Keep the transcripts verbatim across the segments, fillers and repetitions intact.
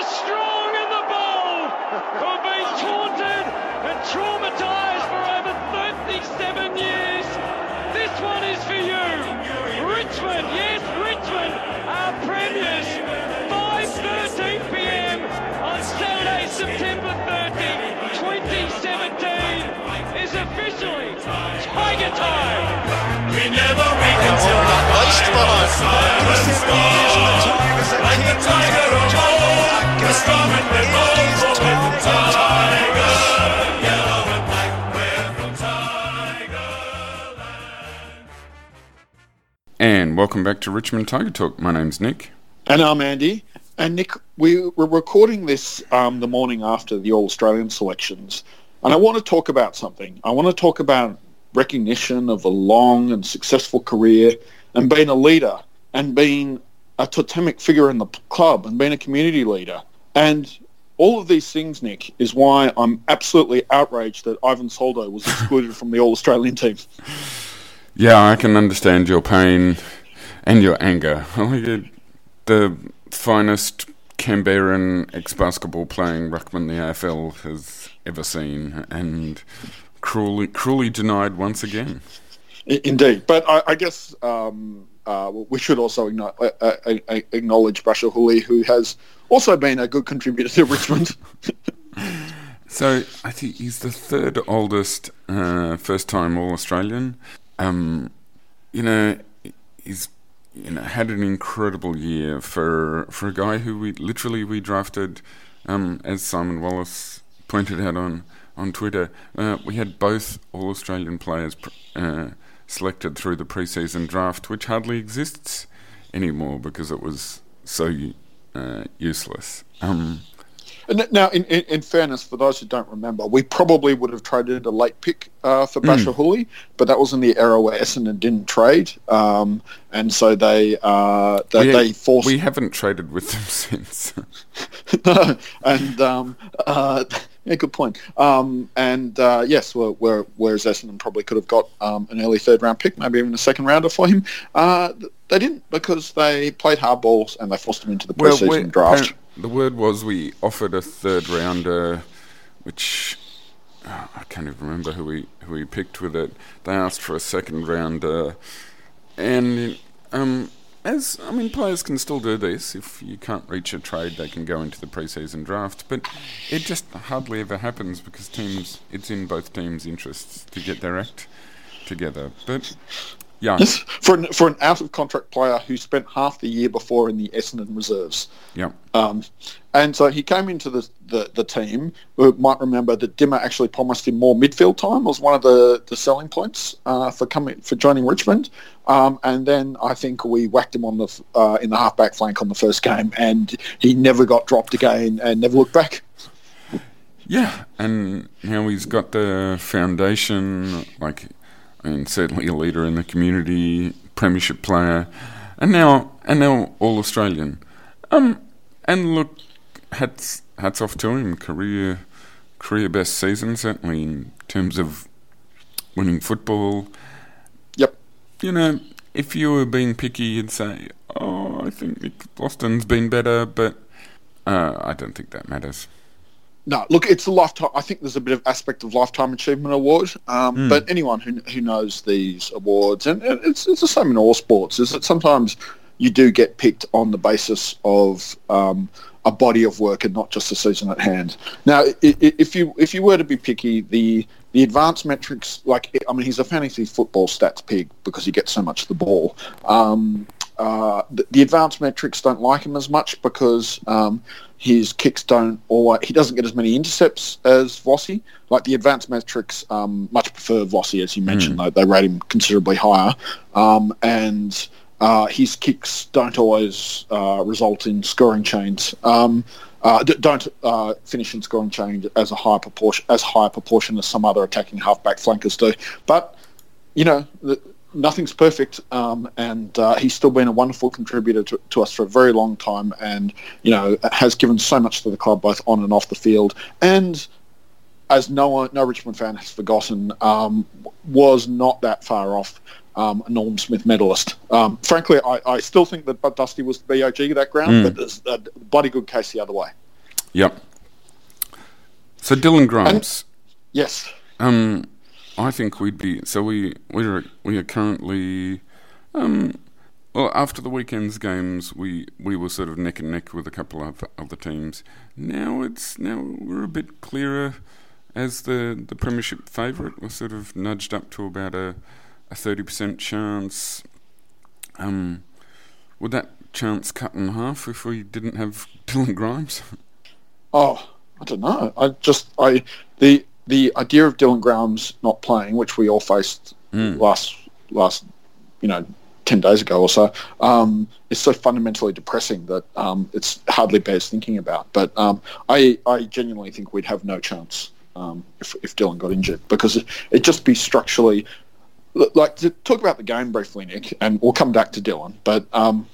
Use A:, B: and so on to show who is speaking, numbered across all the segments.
A: strong in the ball, who've been taunted and traumatised for over thirty-seven years. This one is for you. Richmond, yes, Richmond are premiers. five thirteen p.m. on Saturday, September thirtieth, twenty seventeen is officially Tiger Time.
B: We never wake until the fire sky. Like the tiger of old, the storm and the gold, the tiger, yellow and black, we're from Tigerland.
C: And welcome back to Richmond Tiger Talk. My name's Nick.
D: And I'm Andy. And Nick, we were recording this um, the morning after the All-Australian selections. And I want to talk about something. I want to talk about recognition of a long and successful career and being a leader and being a totemic figure in the club and being a community leader. And all of these things, Nick, is why I'm absolutely outraged that Ivan Soldo was excluded from the All-Australian team.
C: Yeah, I can understand your pain and your anger. The finest Canberran ex-basketball playing ruckman the A F L has ever seen, and cruelly cruelly denied once again.
D: Indeed. But I, I guess um, uh, we should also acknowledge, uh, uh, acknowledge Bachar Houli, who has also been a good contributor to Richmond.
C: So I think he's the third oldest uh, first-time All-Australian. Um, you know, he's you know had an incredible year for for a guy who we literally we drafted, um, as Simon Wallace pointed out on on Twitter. Uh, we had both All-Australian players uh, selected through the pre-season draft, which hardly exists anymore because it was so uh, useless. Um,
D: Now, in, in, in fairness, for those who don't remember, we probably would have traded a late pick uh, for Bachar Houli, but that was in the era where Essendon didn't trade, um, and so they uh, they,
C: we,
D: they forced.
C: We haven't traded with them since.
D: No, and um, uh, yeah, good point. Um, and uh, yes, where, where, whereas Essendon probably could have got um, an early third round pick, maybe even a second rounder for him, uh, they didn't because they played hardballs and they forced him into the pre-season
C: well,
D: draft.
C: The word was we offered a third rounder, which oh, I can't even remember who we who we picked with it. They asked for a second rounder, and um, as I mean, players can still do this. If you can't reach a trade, they can go into the pre-season draft. But it just hardly ever happens because teams. It's in both teams' interests to get their act together. But yeah,
D: for an, for an out of contract player who spent half the year before in the Essendon reserves.
C: Yeah.
D: Um, and so he came into the, the, the team. We might remember that Dimmer actually promised him more midfield time. Was one of the, the selling points uh, for coming for joining Richmond. Um, and then I think we whacked him on the uh, in the halfback flank on the first game, and he never got dropped again and never looked back.
C: Yeah, and now he's got the foundation, like. And certainly a leader in the community, premiership player, and now and now all Australian. Um, and look, hats hats off to him. Career career best season, certainly in terms of winning football.
D: Yep.
C: You know, if you were being picky, you'd say, "Oh, I think Nick Boston's been better," but uh, I don't think that matters.
D: No, look, it's a lifetime. I think there's a bit of aspect of lifetime achievement award. Um, mm. But anyone who who knows these awards, and it's it's the same in all sports, is that sometimes you do get picked on the basis of um, a body of work and not just the season at hand. Now, if you if you were to be picky, the the advanced metrics, like I mean, he's a fantasy football stats pig because he gets so much of the ball. Um, uh, the, the advanced metrics don't like him as much because um, his kicks don't always, he doesn't get as many intercepts as Vossi. Like the advanced metrics um, much prefer Vossi, as you mentioned, mm. though. They rate him considerably higher. Um, and uh, his kicks don't always uh, result in scoring chains. Um, uh, d- don't uh, finish in scoring chains as a high proportion, as high a proportion as some other attacking halfback flankers do. But, you know, the, nothing's perfect, um, and uh, he's still been a wonderful contributor to, to us for a very long time, and you know has given so much to the club both on and off the field. And as no one, no Richmond fan has forgotten, um, was not that far off um, a Norm Smith medalist. Um, frankly, I, I still think that Bud Dusty was the B O G of that ground, mm. but there's a bloody good case the other way.
C: Yep. So Dylan Grimes.
D: Yes.
C: Um, I think we'd be so we we are we are currently um well after the weekend's games we, we were sort of neck and neck with a couple of other teams. Now it's now we're a bit clearer as the, the premiership favourite. We're sort of nudged up to about a a thirty percent chance. Um, would that chance cut in half if we didn't have Dylan Grimes?
D: Oh, I don't know. I just I the the idea of Dylan Grimes not playing, which we all faced
C: Mm.
D: last last you know ten days ago or so, um, is so fundamentally depressing that um, it's hardly bears thinking about. But um, I I genuinely think we'd have no chance um, if if Dylan got injured, because it, it'd just be structurally. Like, to talk about the game briefly, Nick, and we'll come back to Dylan, but um,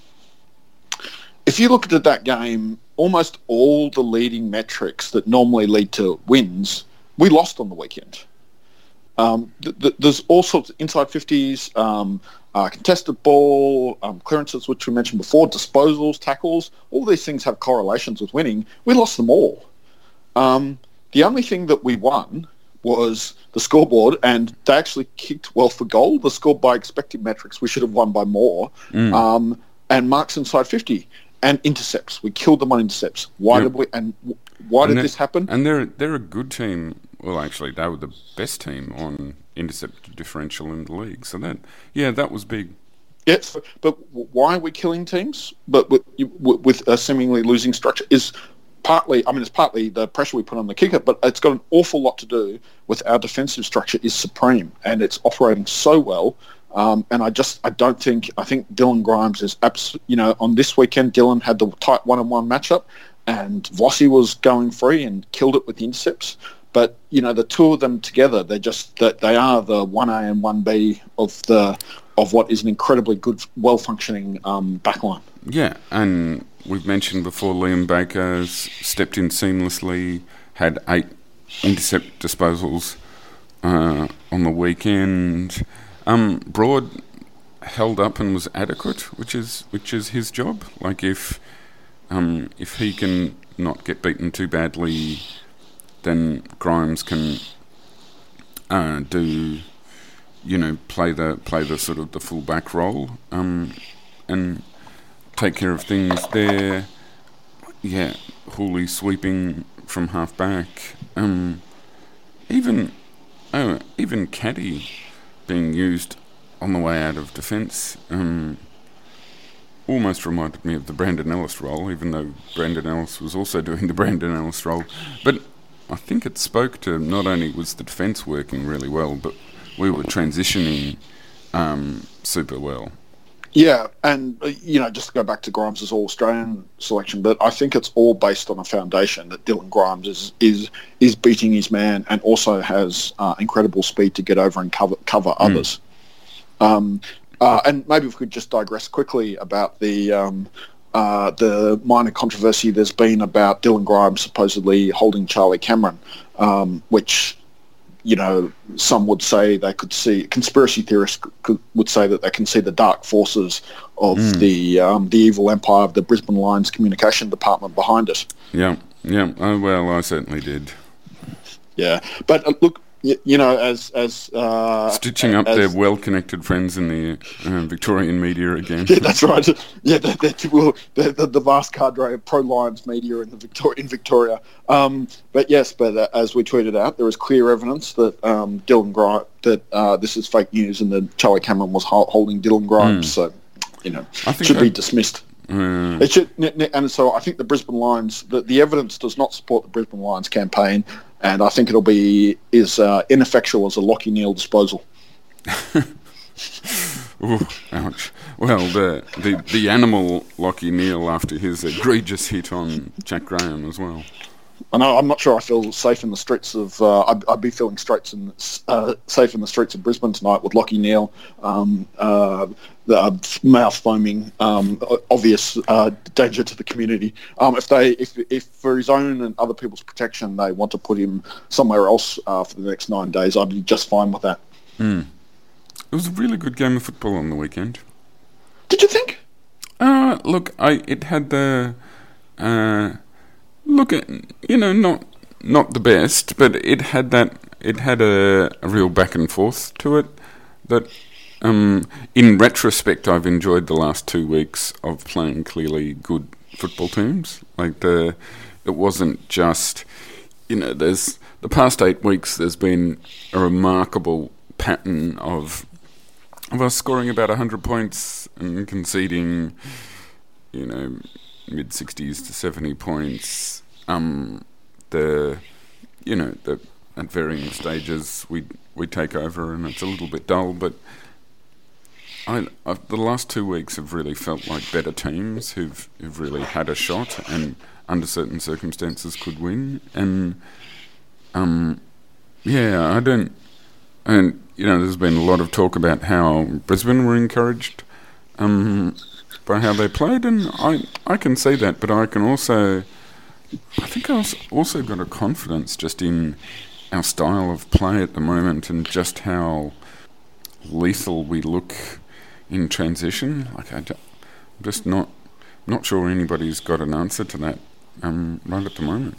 D: if you looked at that game, almost all the leading metrics that normally lead to wins, we lost on the weekend. Um, th- th- there's all sorts of inside fifties, um, uh, contested ball, um, clearances, which we mentioned before, disposals, tackles, all these things have correlations with winning. We lost them all. Um, the only thing that we won was the scoreboard, and they actually kicked well for goal. The score by expected metrics, we should have won by more.
C: Mm.
D: Um, and marks inside fifty, and intercepts. We killed them on intercepts. Why
C: Yep.
D: did we? And why
C: And
D: did
C: they-
D: this happen?
C: And they're they're a good team. Well, actually, they were the best team on intercept differential in the league. So that yeah, that was big.
D: Yes, but why are we killing teams? But with, with a seemingly losing structure is partly. I mean, it's partly the pressure we put on the kicker, but it's got an awful lot to do with our defensive structure is supreme, and it's operating so well. Um, and I just, I don't think, I think Dylan Grimes is abs- you know, on this weekend, Dylan had the tight one-on-one matchup, and Vossi was going free and killed it with the intercepts. But, you know, the two of them together, they're just, that they are the one A and one B of the, of what is an incredibly good, well-functioning um, backline.
C: Yeah, and we've mentioned before Liam Baker's stepped in seamlessly, had eight intercept disposals uh, on the weekend. Um, Broad held up and was adequate, which is which is his job. Like if um, if he can not get beaten too badly, then Grimes can uh, do, you know, play the play the sort of the full back role um, and take care of things there. Yeah, Hooley sweeping from half back. Um, even oh, even Caddy being used on the way out of defence um, almost reminded me of the Brandon Ellis role, even though Brandon Ellis was also doing the Brandon Ellis role. But I think it spoke to not only was the defence working really well, but we were transitioning um, super well.
D: Yeah, and, uh, you know, just to go back to Grimes' All-Australian selection, but I think it's all based on a foundation that Dylan Grimes is is, is beating his man and also has uh, incredible speed to get over and cover cover mm. others. Um, uh, and maybe if we could just digress quickly about the um, uh, the minor controversy there's been about Dylan Grimes supposedly holding Charlie Cameron, um, which... You know, some would say they could see, conspiracy theorists could, would say that they can see the dark forces of mm. the um, the evil empire of the Brisbane Lions communication department behind it.
C: Yeah, yeah. Oh, well, I certainly did.
D: Yeah, but uh, look, you, you know, as as uh,
C: stitching up
D: as,
C: their well-connected friends in the uh, Victorian media again.
D: Yeah, that's right. Yeah, they're, they're, well, they're, the, the vast cadre of pro-Lions media in the Victor- in Victoria. Um, but yes, but uh, as we tweeted out, there is clear evidence that um, Dylan Grimes, that uh, this is fake news, and that Charlie Cameron was ho- holding Dylan Grimes. Mm. So, you know,
C: I think
D: should
C: that,
D: be dismissed.
C: Uh,
D: it should, and so I think the Brisbane Lions, the, the evidence does not support the Brisbane Lions campaign. And I think it'll be is uh, ineffectual as a Lachie Neale disposal.
C: Ooh, ouch. Well, the, the the animal Lachie Neale after his egregious hit on Jack Graham as well.
D: I know. I'm not sure I feel safe in the streets of. Uh, I'd, I'd be feeling streets in, uh, safe in the streets of Brisbane tonight with Lachie Neale, um, uh, the uh, mouth foaming, um, obvious uh, danger to the community. Um, if they, if, if for his own and other people's protection, they want to put him somewhere else uh, for the next nine days, I'd be just fine with that.
C: Mm. It was a really good game of football on the weekend.
D: Did you think?
C: Uh, look, I it had the. Uh, Look, look, at, you know, not not the best, but it had that. It had a, a real back and forth to it. That, um, in retrospect, I've enjoyed the last two weeks of playing clearly good football teams. Like the, it wasn't just, you know, there's the past eight weeks. There's been a remarkable pattern of of us scoring about a hundred points and conceding, you know, mid sixties to seventy points. Um, the, you know, the at varying stages we we take over, and it's a little bit dull. But I, I've, the last two weeks have really felt like better teams who've who've really had a shot and under certain circumstances could win. And um, yeah, I don't. And you know, there's been a lot of talk about how Brisbane were encouraged um, by how they played, and I I can see that, but I can also. I think I've also got a confidence just in our style of play at the moment and just how lethal we look in transition. Like I, I'm just not not sure anybody's got an answer to that um, right at the moment.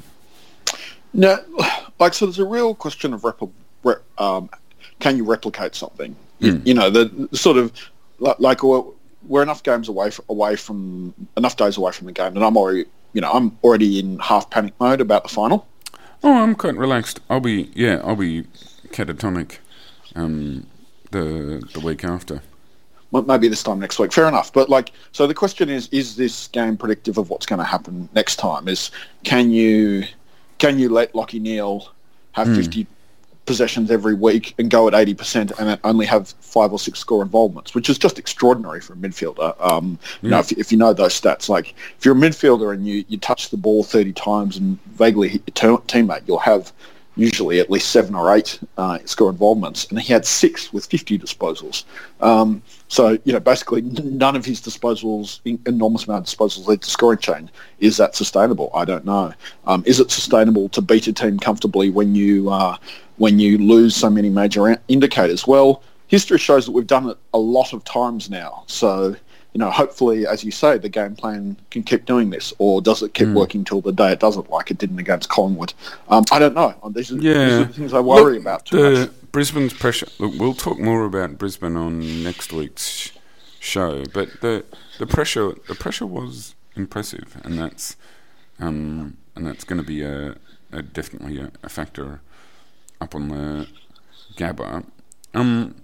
D: No, like so. There's a real question of repl- re- um, can you replicate something?
C: Mm.
D: You, you know, the, the sort of like, like we're, we're enough games away f- away from enough days away from the game, and I'm already. You know, I'm already in half panic mode about the final.
C: Oh, I'm quite relaxed. I'll be, yeah, I'll be catatonic um, the the week after.
D: Well, maybe this time next week. Fair enough. But like, so the question is: is this game predictive of what's going to happen next time? Is can you can you let Lachie Neale have mm. fifty possessions every week and go at eighty percent and then only have five or six score involvements, which is just extraordinary for a midfielder. Um, yeah. You know, if, if you know those stats, like if you're a midfielder and you, you touch the ball thirty times and vaguely hit your te- teammate, you'll have usually at least seven or eight uh, score involvements, and he had six with fifty disposals. Um, so, you know, basically none of his disposals, enormous amount of disposals led to scoring change. Is that sustainable? I don't know. Um, is it sustainable to beat a team comfortably when you uh, when you lose so many major indicators? Well, history shows that we've done it a lot of times now. So, you know, hopefully, as you say, the game plan can keep doing this, or does it keep mm. working till the day it doesn't, like it didn't against Collingwood? Um, I don't know. These are,
C: yeah.
D: these are the things I worry
C: Look,
D: about too
C: the
D: much.
C: Brisbane's pressure. Look, we'll talk more about Brisbane on next week's show, but the the pressure the pressure was impressive, and that's um, and that's going to be a, a definitely a, a factor up on the Gabba. Um,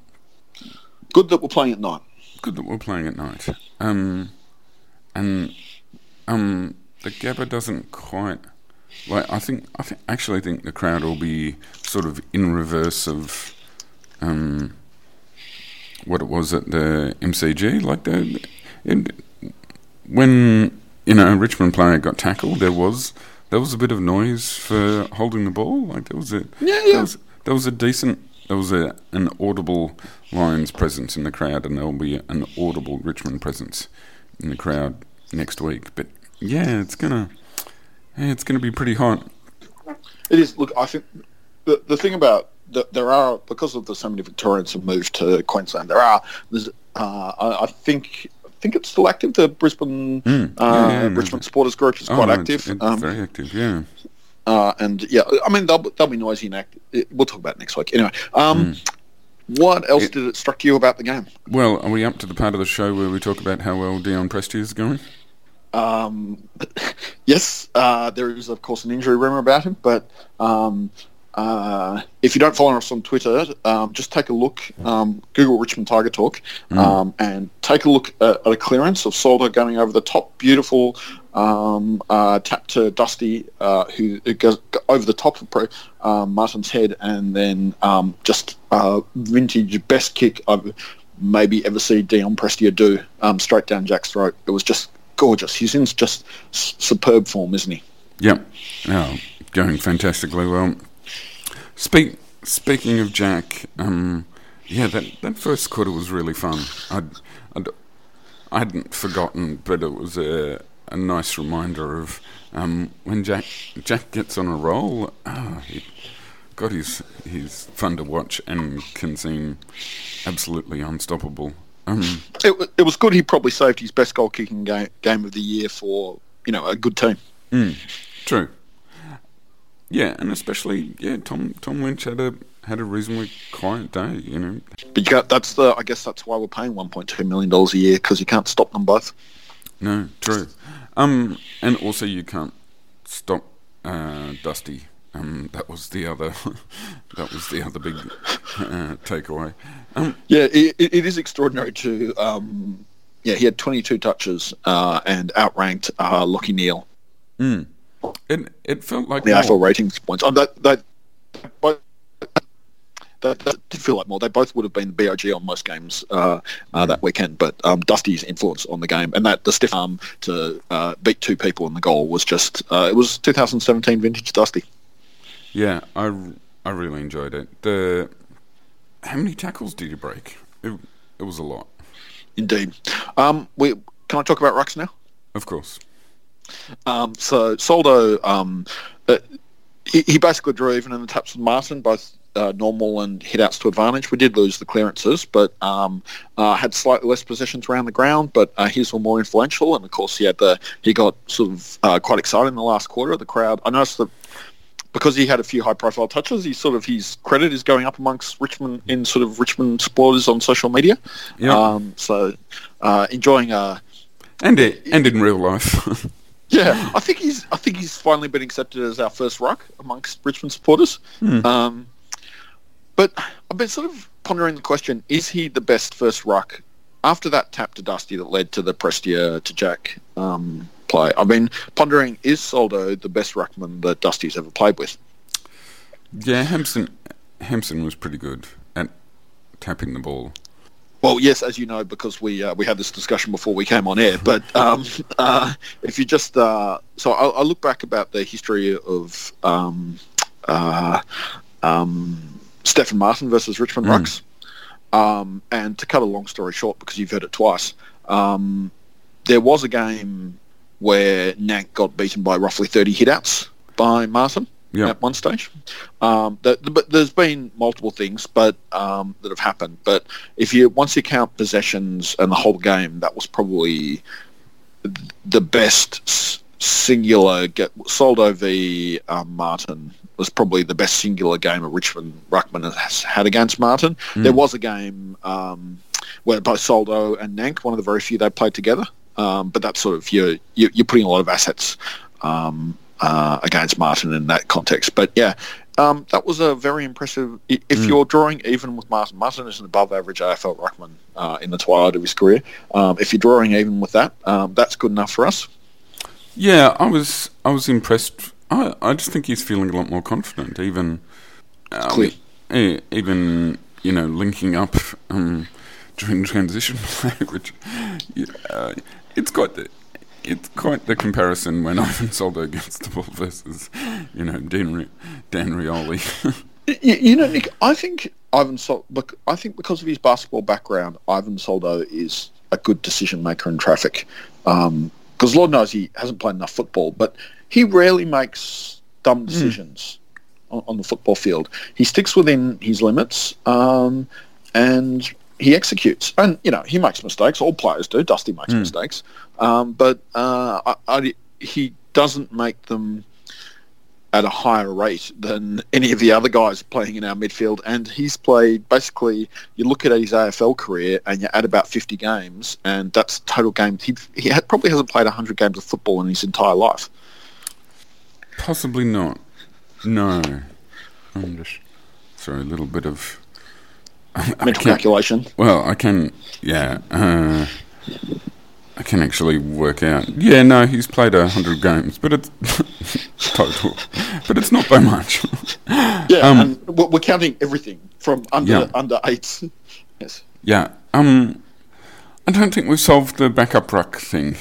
D: Good that we're playing at night.
C: Good that we're playing at night. Um, and um, the Gabba doesn't quite. Like I think, I think, actually think the crowd will be sort of in reverse of um, what it was at the M C G. Like the it, when you know a Richmond player got tackled, there was there was a bit of noise for holding the ball. Like there was a
D: yeah, yeah.
C: There was, there was a decent. There was a, an audible Lions presence in the crowd, and there will be an audible Richmond presence in the crowd next week. But yeah, it's gonna, yeah, it's gonna be pretty hot.
D: It is. Look, I think the the thing about the, there are because of the so many Victorians have moved to Queensland. There are. There's. Uh, I, I think. I think it's still active. The Brisbane
C: mm,
D: uh,
C: yeah, yeah,
D: Richmond
C: no,
D: supporters group is
C: oh,
D: quite
C: no,
D: active.
C: It's, it's
D: um,
C: very active. Yeah.
D: Uh, and yeah, I mean they'll they'll be noisy and active. We'll talk about it next week. Anyway, um, mm. what else it, did it struck you about the game?
C: Well, are we up to the part of the show where we talk about how well Dion Prestia is going?
D: Um, yes, uh, there is of course an injury rumour about him, but um, uh, if you don't follow us on Twitter, um, just take a look. Um, Google Richmond Tiger Talk mm. um, and take a look at, at a clearance of Solder going over the top. Beautiful. Um, uh, tap to Dusty, uh, who goes over the top of Pro, um, Martin's head, and then um, just uh, vintage best kick I've maybe ever seen Dion Prestia do, um, straight down Jack's throat. It was just gorgeous. He's in just s- superb form, isn't he?
C: Yep. Oh, going fantastically well. Speak, speaking of Jack, um, yeah, that, that first quarter was really fun. I'd, I'd, I hadn't forgotten, but it was a... a nice reminder of um, when Jack Jack gets on a roll. Oh, he, God, he's he's fun to watch and can seem absolutely unstoppable. Um,
D: it, it was good. He probably saved his best goal kicking game game of the year for you know a good team.
C: Mm, true, Yeah, and especially yeah, Tom Tom Lynch had a had a reasonably quiet day. You know,
D: But you got, that's the I guess that's why we're paying one point two million dollars a year, because you can't stop them both.
C: no, true. Um, and also you can't stop uh, Dusty. Um, that was the other that was the other big uh, takeaway. Um,
D: Yeah, it, it is extraordinary to. Um, yeah, he had twenty-two touches uh, and outranked uh, Lockie Neal.
C: mm, it it felt like
D: The A F L
C: more.
D: ratings points. Oh, that, that, both, that, that did feel like more. They both would have been B O G on most games uh, uh, that weekend, but um, Dusty's influence on the game and that the stiff arm to uh, beat two people in the goal was just. Uh, it was two thousand seventeen vintage Dusty.
C: Yeah, I, I really enjoyed it. The how many tackles did you break? It, it was a lot.
D: Indeed. Um, we can I talk about rucks now?
C: Of course.
D: Um, so Soldo, um, uh, he, he basically drew even in the taps with Martin, both uh, normal and hit outs to advantage. We did lose the clearances, but um, uh, had slightly less possessions around the ground. But uh, his were more influential, and of course he had the he got sort of uh, quite excited in the last quarter. The crowd, I noticed that. Because he had a few high-profile touches, he sort of his credit is going up amongst Richmond in sort of Richmond supporters on social media.
C: Yeah,
D: Um, so uh, enjoying a
C: and it, and in real life.
D: yeah. I think he's I think he's finally been accepted as our first ruck amongst Richmond supporters.
C: Hmm.
D: Um, but I've been sort of pondering the question: is he the best first ruck after that tap to Dusty that led to the Prestia to Jack um, play? I've been pondering: is Soldo the best ruckman that Dusty's ever played with?
C: Yeah, Hampson Hampson was pretty good at tapping the ball.
D: Well, yes, as you know, because we uh, we had this discussion before we came on air. But um, uh, if you just uh, so I, I look back about the history of um, uh, um, Stephen Martin versus Richmond
C: Mm.
D: Rucks, um, and to cut a long story short, because you've heard it twice, um, there was a game where Nank got beaten by roughly thirty hitouts by Martin.
C: Yeah.
D: At one stage. Um, that, but there's been multiple things, but um, that have happened. But if you once you count possessions and the whole game, that was probably the best s- singular. Get Soldo v um, Martin was probably the best singular game a Richmond ruckman has had against Martin.
C: Mm.
D: There was a game um, where both Soldo and Nank, one of the very few they played together. Um, but that's sort of you're you're you're putting a lot of assets. Um, Uh, against Martin in that context. But yeah, um, that was a very impressive... i- If
C: Mm.
D: you're drawing even with Martin, Martin is an above-average A F L ruckman uh, in the twilight of his career. Um, if you're drawing even with that, um, that's good enough for us.
C: Yeah, I was I was impressed. I I just think he's feeling a lot more confident, even um,
D: clear.
C: e- even you know linking up um, during transition play, which uh, it's quite the it's quite the comparison when Ivan Soldo gets the ball versus you know Dan Ri- Dan Rioli.
D: You, you know, Nick, I think Ivan Sol- bec- I think because of his basketball background, Ivan Soldo is a good decision maker in traffic. Because Lord knows he hasn't played enough football, but he rarely makes dumb decisions on, on the football field. He sticks within his limits, um, and he executes. And you know, he makes mistakes. All players do. Dusty makes mistakes, um, but uh, I, I, he doesn't make them at a higher rate than any of the other guys playing in our midfield. And he's played, basically, you look at his A F L career and you add about fifty games, and that's total games. He, he had, probably hasn't played one hundred games of football in his entire life.
C: Possibly not. No. I'm just... Sorry, a little bit of...
D: Mental calculation.
C: Well, I can... Yeah. Uh, I can actually work out. Yeah, no, he's played a hundred games, but it's total. But it's not by much.
D: Yeah,
C: Um,
D: and we're we're counting everything from under
C: Yeah.
D: under eights. Yes.
C: Yeah. Um, I don't think we've solved the backup ruck thing.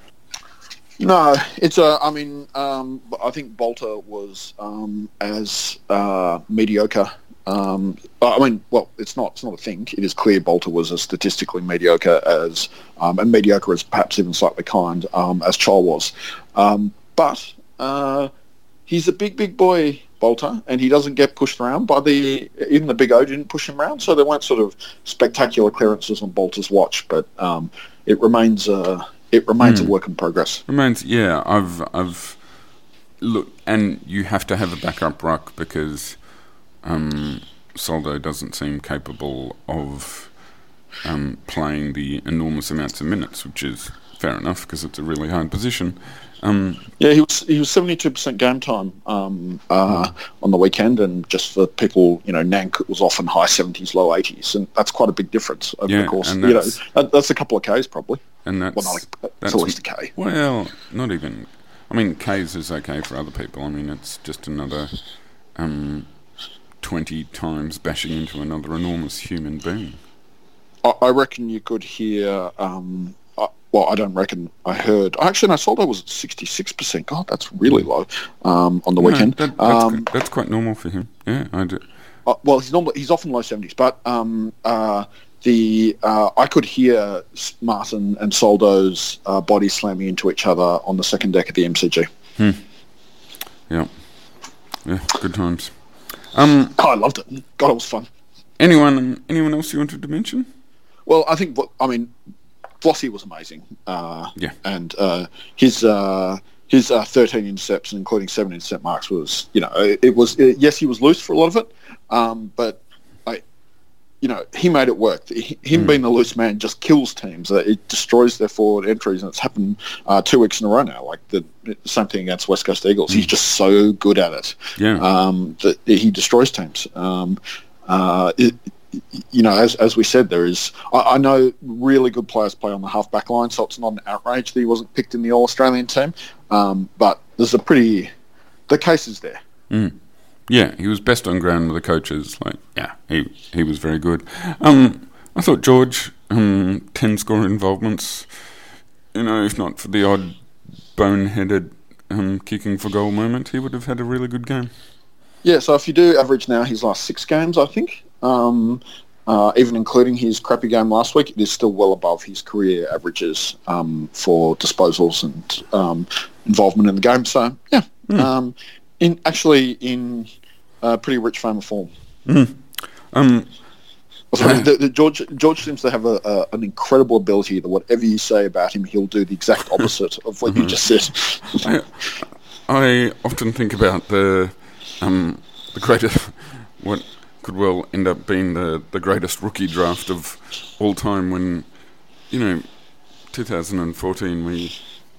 D: No, it's a. I mean, um, I think Bolter was um, as uh, mediocre. Um, I mean, well, it's not. It's not a thing. It is clear Bolter was as statistically mediocre as, um, and mediocre is perhaps even slightly kind um, as Chol was. Um, but uh, he's a big, big boy, Bolter, and he doesn't get pushed around by the. Even the Big O didn't push him around, so there weren't sort of spectacular clearances on Bolter's watch. But um, it remains. Uh, it remains
C: Mm.
D: a work in progress.
C: Remains. Yeah, I've I've look, and you have to have a backup ruck because um, Soldo doesn't seem capable of um, playing the enormous amounts of minutes, which is fair enough because it's a really hard position. Um,
D: yeah, he was he was seventy-two percent game time um, uh, on the weekend, and just for people, you know, Nank was often high seventies, low eighties, and that's quite a big difference over
C: Yeah,
D: the course.
C: and
D: You know,
C: that's-
D: that, that's a couple of Ks probably.
C: and that's,
D: Well, not a,
C: that's
D: it's at least a K.
C: Well, not even. I mean, K's is okay for other people. I mean, it's just another um, twenty times bashing into another enormous human being.
D: I, I reckon you could hear. Um, uh, well, I don't reckon. I heard. Actually, no, Soldo was at sixty-six percent. God, that's really low um, on the
C: No,
D: weekend.
C: that, that's,
D: um,
C: that's quite normal for him. Yeah, I do.
D: uh, well, he's normally he's often low seventies, but um, uh, the uh, I could hear Martin and Soldo's uh, bodies slamming into each other on the second deck of the M C G.
C: Hmm. Yeah. Yeah, good times. Um,
D: Oh, I loved it. God, it was fun.
C: anyone, anyone else you wanted to mention?
D: Well, I think, I mean, Vossi was amazing. Uh,
C: Yeah.
D: And uh, his uh, his uh, thirteen intercepts, including seven intercept marks, was, you know, it, it was, it, yes, he was loose for a lot of it, um, but, I, you know, he made it work. He, him
C: Mm.
D: being the loose man just kills teams. Uh, it destroys their forward entries, and it's happened uh, two weeks in a row now. Like the, the same thing against West Coast Eagles. He's just so good at it.
C: Yeah.
D: Um, that he destroys teams. Um, uh, it, you know, as as we said, there is. I, I know really good players play on the half back line, so it's not an outrage that he wasn't picked in the All Australian team. Um, but there's a pretty. The case is there.
C: Mm. Yeah, he was best on ground with the coaches. Like, yeah, he he was very good. Um, I thought George, um, ten score involvements. You know, if not for the odd boneheaded um, kicking for goal moment, he would have had a really good game.
D: Yeah, so if you do average now his last six games, I think, um, uh, even including his crappy game last week, it is still well above his career averages um, for disposals and um, involvement in the game. So, yeah,
C: Mm.
D: um, in actually in uh, pretty rich frame of form.
C: Mm. Um,
D: Sorry, the, the George George seems to have a, a, an incredible ability that whatever you say about him, he'll do the exact opposite of what you just said.
C: I, I often think about the um, the greatest, what could well end up being the, the greatest rookie draft of all time. When, you know, two thousand fourteen, we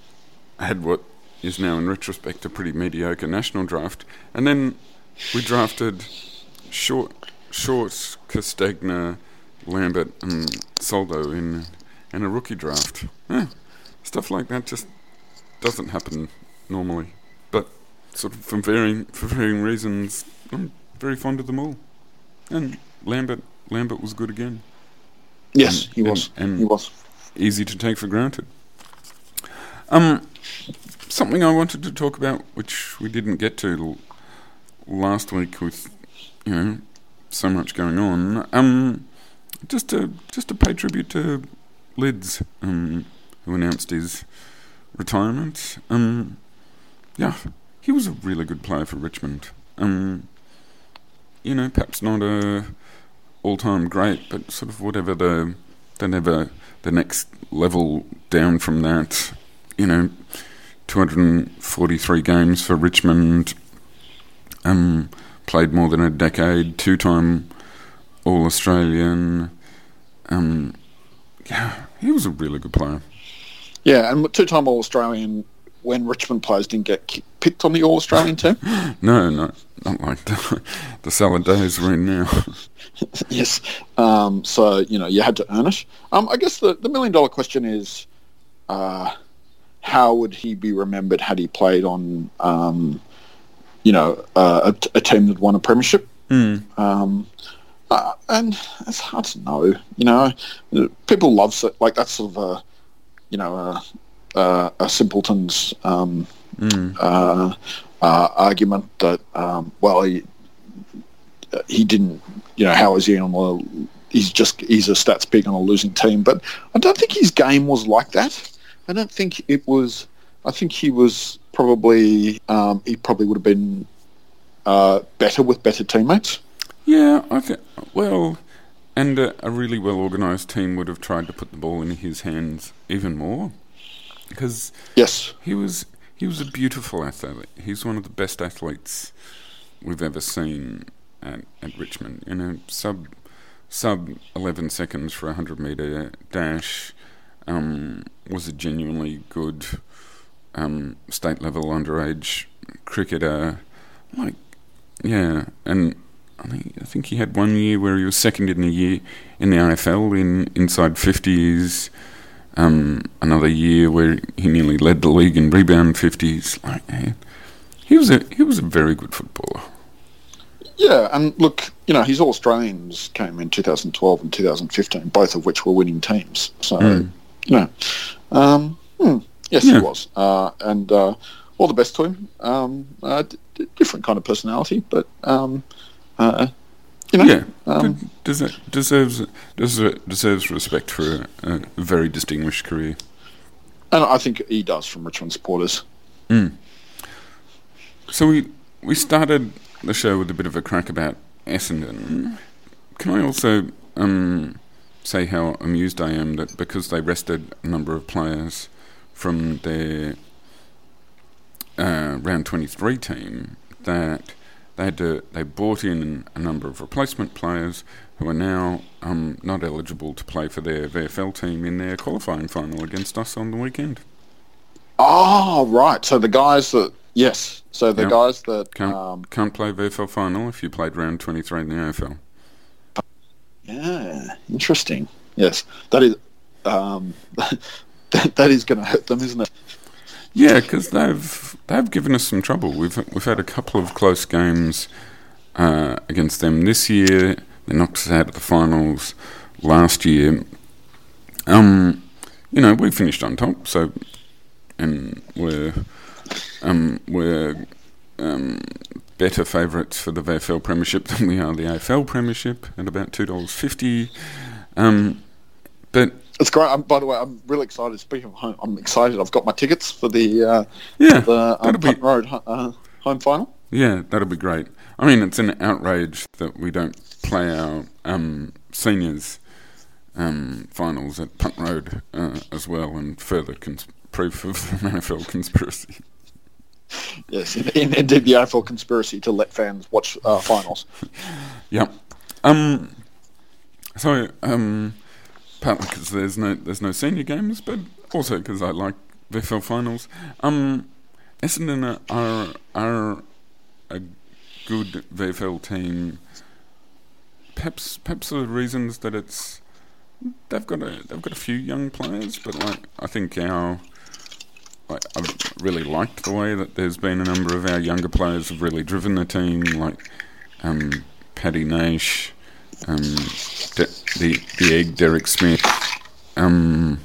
C: had what is now in retrospect a pretty mediocre national draft, and then we drafted Short, Short, Castagna, Lambert, and Soldo in in a rookie draft. Yeah, stuff like that just doesn't happen normally, but sort of for varying for varying reasons, I'm very fond of them all. And Lambert, Lambert was good again.
D: Yes,
C: And-
D: he was.
C: and- and
D: he was.
C: Easy to take for granted. Um, something I wanted to talk about, which we didn't get to l- last week, with you know so much going on. Um, just to just to pay tribute to Lids, um, who announced his retirement. Um, yeah, he was a really good player for Richmond. Um, you know, perhaps not a all-time great, but sort of whatever the the never the next level down from that. You know, two hundred forty-three games for Richmond. Um, played more than a decade. Two-time All-Australian. Um, yeah, he was a really good player.
D: Yeah, and two-time All-Australian when Richmond players didn't get ki- picked on the All-Australian team.
C: No, not not like the, the salad days we're in now.
D: Yes. Um, so, you know, you had to earn it. Um, I guess the, the million-dollar question is, uh, how would he be remembered had he played on, um, you know, uh, a, t- a team that won a premiership?
C: Mm.
D: Um, uh, and it's hard to know. You know, people love, so- like, that's sort of a, you know, a, a, a simpleton's um,
C: Mm.
D: uh, uh, argument that, um, well, he, he didn't, you know, how is he on the, he's just, he's a stats pig on a losing team. But I don't think his game was like that. I don't think it was, I think he was probably, um, he probably would have been uh, better with better teammates.
C: Yeah, I think, well, and a, a really well-organised team would have tried to put the ball in his hands even more. Because
D: Yes.
C: he was he was a beautiful athlete. He's one of the best athletes we've ever seen at, at Richmond. You know, sub sub eleven seconds for a hundred metre dash. Um, was a genuinely good um, state level underage cricketer. Like, yeah, and I think I think he had one year where he was second in the year in the I F L in inside fifties. Um, another year where he nearly led the league in rebound fifties. Like, man, he was a he was a very good footballer.
D: Yeah, and look, you know, his All Australians came in two thousand twelve and two thousand fifteen, both of which were winning teams. So, mm. you know, um, hmm, yes, yeah. he was, uh, and uh, all the best to him. Um, uh, d- d- different kind of personality, but um, uh, you know,
C: yeah,
D: um,
C: deserves deserves deserves respect for a, a very distinguished career,
D: and I think he does from Richmond supporters.
C: Mm. So we we started the show with a bit of a crack about Essendon. Can I also um, say how amused I am that because they rested a number of players from their uh, round twenty-three team, that they had to, they brought in a number of replacement players who are now um, not eligible to play for their V F L team in their qualifying final against us on the weekend.
D: Oh, right. So the guys that yes, so the
C: yep.
D: guys that
C: can't,
D: um,
C: can't play V F L final if you played round twenty-three in the A F L.
D: Yeah, interesting. Yes, that is um, that, that is going to hurt them, isn't it?
C: Yeah, because they've they've given us some trouble. We've we've had a couple of close games uh, against them this year. They knocked us out of the finals last year. Um, you know, we finished on top, so and we're um, we're um, better favourites for the V F L Premiership than we are the A F L Premiership at about two dollars fifty. Um, but
D: it's great. Um, by the way, I'm really excited. Speaking of home, I'm excited. I've got my tickets for the uh,
C: yeah
D: for the um,
C: be,
D: Punt Road uh, home final.
C: Yeah, that'll be great. I mean, it's an outrage that we don't play our um, seniors um, finals at Punt Road uh, as well, and further cons- proof of an N F L conspiracy.
D: Yes, in, in, indeed, the A F L conspiracy to let fans watch uh, finals.
C: Yeah. Um. So, um, partly because there's no there's no senior games, but also because I like V F L finals. Um, Essendon are are a good V F L team. Perhaps perhaps the reasons that it's they've got a they've got a few young players, but like I think our like I've really liked the way that there's been a number of our younger players have really driven the team, like um, Paddy Nash, um, De- the the egg Derek Smith, um,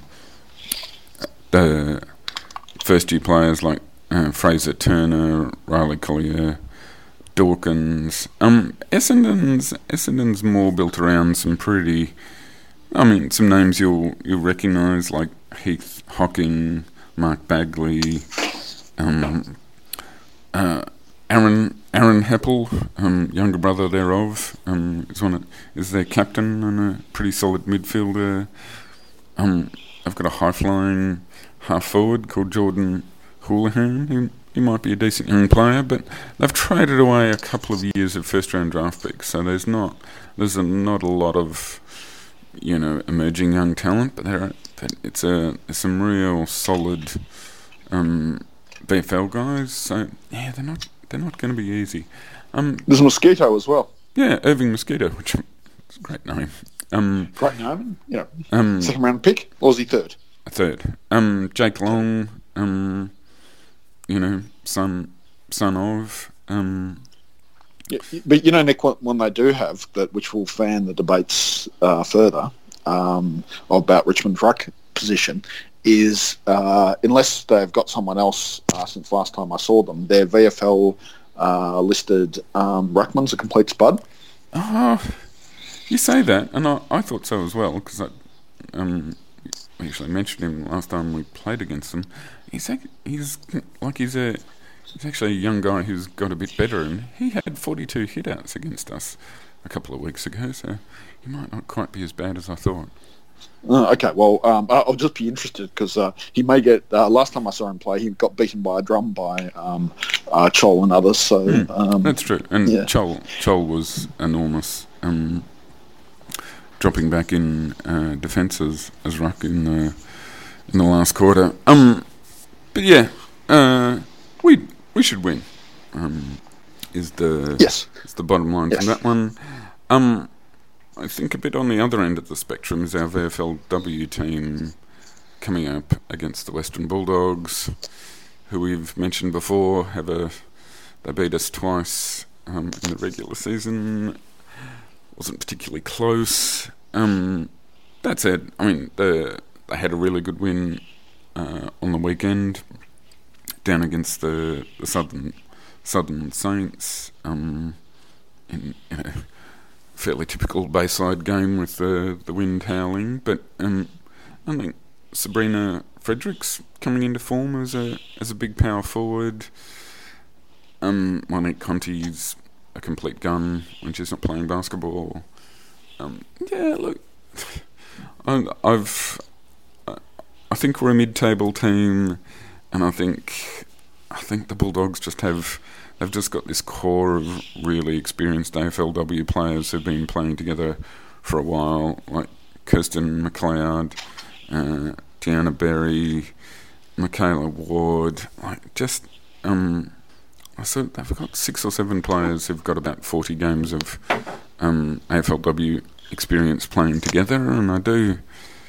C: the first year players like uh, Fraser Turner, Riley Collier, Dawkins. Um, Essendon's Essendon's more built around some pretty, I mean, some names you'll you'll recognise like Heath Hocking, Mark Bagley, um, uh, Aaron Aaron Heppel, um, younger brother thereof, um, is one of, is their captain and a pretty solid midfielder. Um, I've got a high flying half forward called Jordan Houlihan, who he might be a decent young player, but they've traded away a couple of years of first round draft picks, so there's not there's a, not a lot of you know emerging young talent, but there are, but it's a there's some real solid um, V F L guys. So yeah, they're not they're not going to be easy. Um,
D: There's Mosquito as well.
C: Yeah, Irving Mosquito, which is a great name. Um,
D: great name, you know.
C: Um,
D: second round pick, or was he third?
C: A third. Um, Jake Long. Um, you know, son son of. Um,
D: yeah, but you know, Nick, what one they do have that, which will fan the debates uh, further um, about Richmond's ruck position, is uh, unless they've got someone else uh, since last time I saw them, their V F L uh, listed um, ruckman's a complete spud.
C: Oh, you say that, and I, I thought so as well, because I um, actually mentioned him last time we played against them. He's he's like he's a he's actually a young guy who's got a bit better, and he had forty-two hitouts against us a couple of weeks ago, so he might not quite be as bad as I thought.
D: Uh, okay, well, um, I- I'll just be interested because uh, he may get. Uh, last time I saw him play, he got beaten by a drum by um, uh, Chol and others. So
C: Mm,
D: um,
C: that's true. And
D: yeah.
C: Chol, Chol was enormous, um, dropping back in uh, defence as, as ruck in the in the last quarter. Um, but yeah, uh, we we should win. Um, is the
D: yes,
C: is the bottom line
D: yes.
C: from that one. Um, I think a bit on the other end of the spectrum is our V F L W team coming up against the Western Bulldogs, who we've mentioned before. Have a they beat us twice um, in the regular season. Wasn't particularly close. Um, that said, I mean they they had a really good win uh, on the weekend down against the, the Southern Southern Saints um, in, in a fairly typical Bayside game with the the wind howling, but um, I think Sabrina Fredericks coming into form as a as a big power forward. Um, Monique Conti's a complete gun when she's not playing basketball. Um, yeah, look, I, I've I think we're a mid-table team, and I think I think the Bulldogs just have. They've just got this core of really experienced A F L W players who've been playing together for a while, like Kirsten McLeod, uh, Deanna Berry, Michaela Ward. Like just, um, I said they've got six or seven players who've got about forty games of um, A F L W experience playing together, and I do.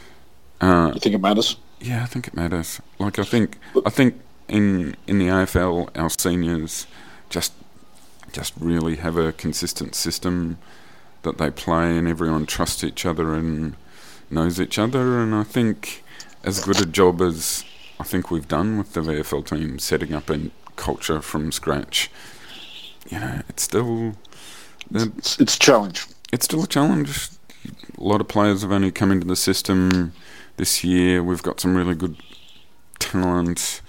C: Uh,
D: You think it matters?
C: Yeah, I think it matters. Like I think, I think in in the A F L, our seniors just just really have a consistent system that they play, and everyone trusts each other and knows each other. And I think as good a job as I think we've done with the V F L team setting up a culture from scratch, you know, it's still
D: It's, it's a challenge.
C: it's still a challenge. A lot of players have only come into the system this year. We've got some really good talent.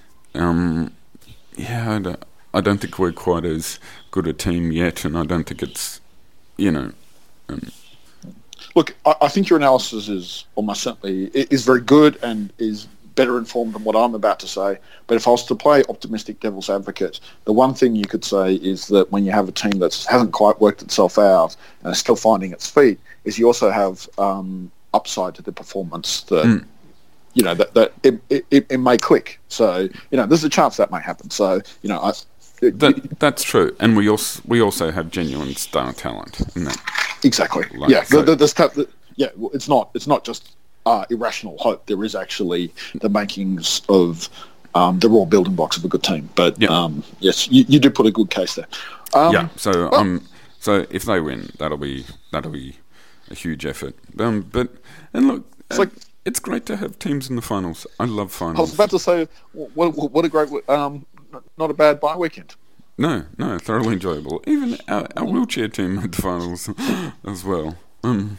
C: Um, yeah, I don't, I don't think we're quite as good a team yet, and I don't think it's, you know. Um,
D: Look, I, I think your analysis is almost certainly is very good and is better informed than what I'm about to say. But if I was to play optimistic devil's advocate, the one thing you could say is that when you have a team that hasn't quite worked itself out and is still finding its feet, is you also have um, upside to the performance that. Mm. You know that that it, it it may click. So you know there's a chance that may happen. So you know I. It,
C: that that's true, and we also we also have genuine star talent in that.
D: Exactly.
C: Like,
D: yeah.
C: so
D: the, the, the, the, yeah. Well, it's not. It's not just uh, irrational hope. There is actually the makings of um, the raw building blocks of a good team. But
C: yeah.
D: um, yes, you, you do put a good case there. Um,
C: yeah. So
D: well,
C: um, so if they win, that'll be that'll be a huge effort. Um, but and look,
D: it's like.
C: It's great to have teams in the finals. I love finals.
D: I was about to say, what, what a great, um, not a bad bye weekend.
C: No, no, thoroughly enjoyable. Even our, our wheelchair team made the finals as well. Um,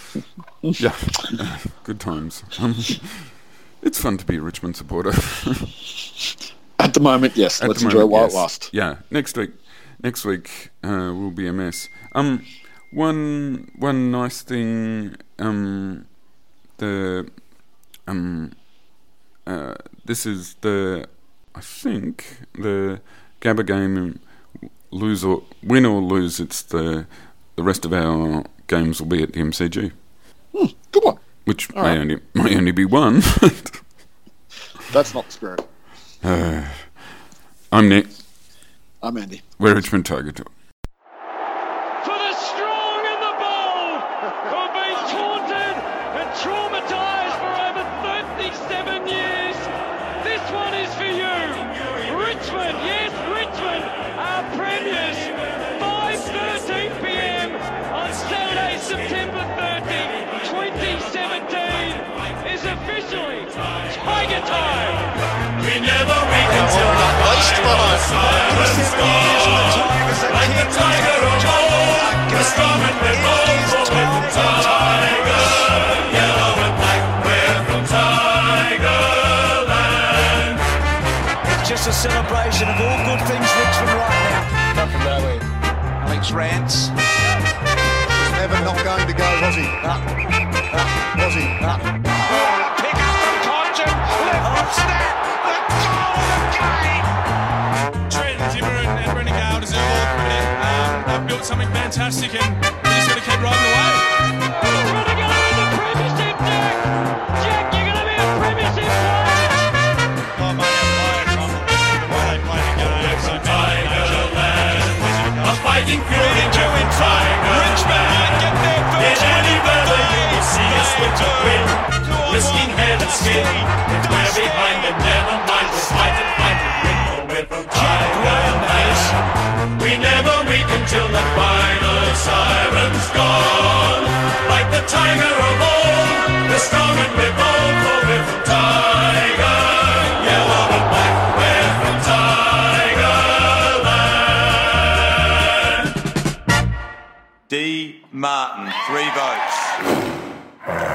C: yeah, uh, good times. Um, it's fun to be a Richmond supporter.
D: At the moment, yes.
C: At
D: Let's
C: the
D: enjoy
C: moment,
D: it while
C: yes.
D: it lasts.
C: Yeah, next week, next week uh, will be a mess. Um, one one nice thing. Um. The um uh this is the I think the Gabba game, lose or win or lose, it's the the rest of our games will be at the M C G.
D: Hmm, good one.
C: Which
D: All
C: may
D: right.
C: only may only be one.
D: That's not the spirit.
C: uh, I'm Nick.
D: I'm Andy.
C: We're Richmond Tiger Talk.
A: For the strong and the bold, who have been taunted and traumatised for over thirty-seven years. This one is for you. Richmond, yes, Richmond, our premiers. five thirteen p.m. on Saturday, September thirtieth, twenty seventeen is officially Tiger Time.
B: We never wake until the
E: Waste
B: like the tiger of old, the strong and the bold, we're from Tiger. Yellow and black, we're from Tigerland.
E: It's just a celebration of all good things Richmond right now. Nothing that way. Alex Rance.
F: Never not going to go, was he?
E: Uh, uh,
B: was he?
E: Oh, pick up from Hodgson, left foot snap, the goal of the game!
F: Trent, Zimmer and, and Brendan Gale deserve all the credit. Um, they've built something fantastic and they're just going to keep riding the wave.
A: Brendan Gale in the Premiership, Jack! Jack, you're going to be a Premiership player!
E: Oh, mate, I'm fire trouble. The way they play the game. So
G: A fighting fury
E: in time. Richmond might get there first.
G: Get any further, you will see us with a win. Risking head and skin. If we're behind, then never mind. We'll fight and fight and win. For we're from Tigerland. We never weak until the final siren's gone. Like the tiger of old, we're strong and we're bold. For we're from Tiger. Yellow and black, we're from Tigerland.
E: D. Martin, three votes.